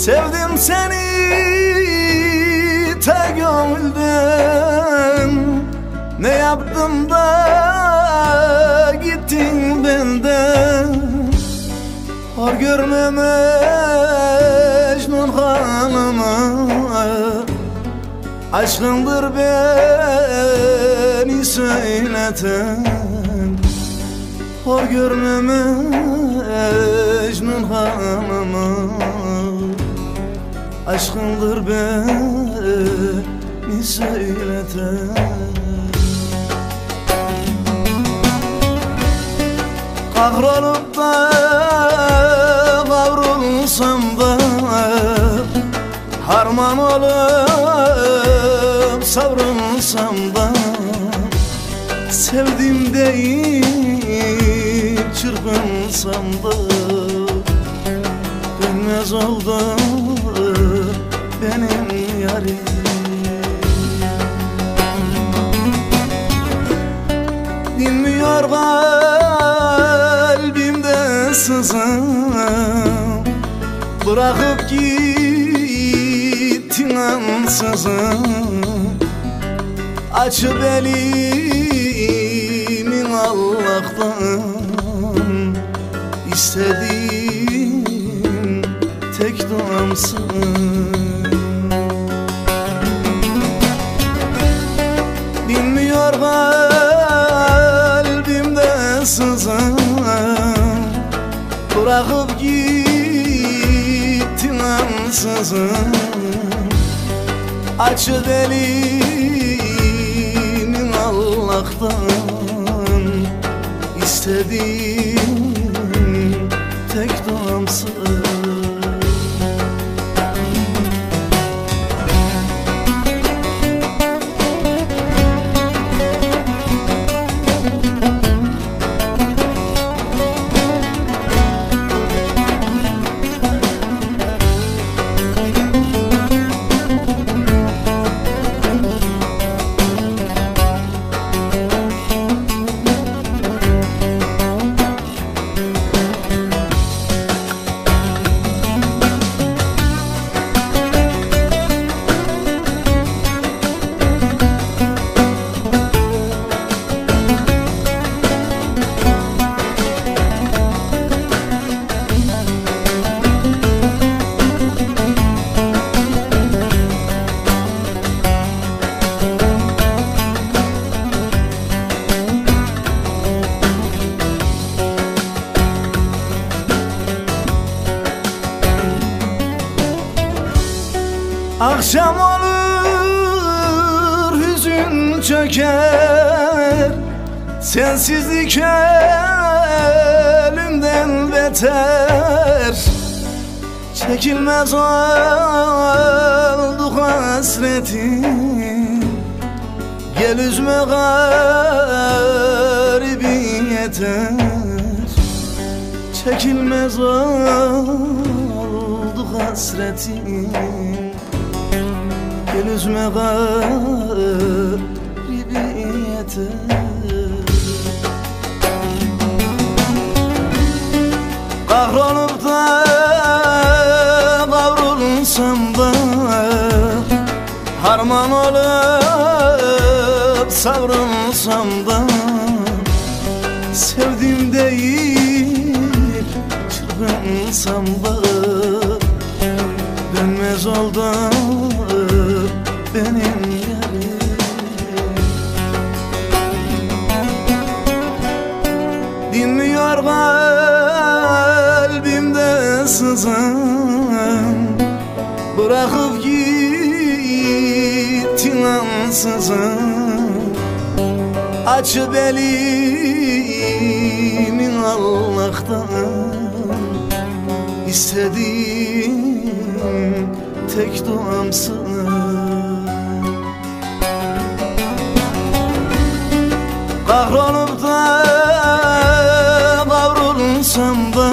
Sevdim seni ta gönülden, ne yaptım da gittin benden. Hor görme Mecnun hanımı, aşkındır beni söyleten. Hor görme Mecnun hanımı, aşkındır beni söyleten. Kahrolup da kavrulsam da, harman olup savrulsam da, sevdim deyip çırpınsam da, dönmez oldu benim yarim. Dinmiyor kalbimde sızım, bırakıp gittin ansızın. Açıp elimin Allah'tan, istediğim tek duamsın. Dinmiyor kalbimde sızım, bırakıp gittin ansızın. Açıp elimin Allah'tan, istediğim tek duamsın. Akşam olur hüzün çöker, sensizlik ölümden beter. Çekilmez oldu hasretim, gel üzme garibiyete. Çekilmez oldu hasretim, gel üzme garibiyete. Kahrolup da kavrulsam da, harman olup savrulsam da, sevdim deyip çırpınsam da, dönmez oldu benim yarim. Dinmiyor kalbimde sızım, bırakıp gittin ansızın. Açıp elimin Allah'tan, istediğim tek duamsın. Kahrolup da kavrulsam da,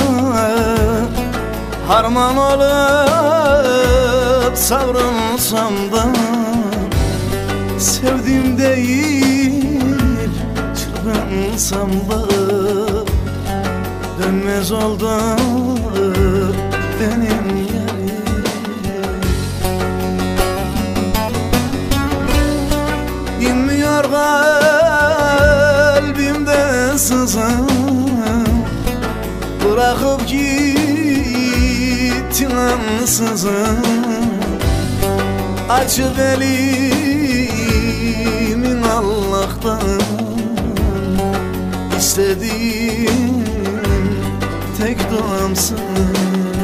harman olup savrulsam da, sevdim değil çırpınsam da, dönmez oldu benim yarim. ansızın açıp elimin Allah'tan istediğim tek duamsın.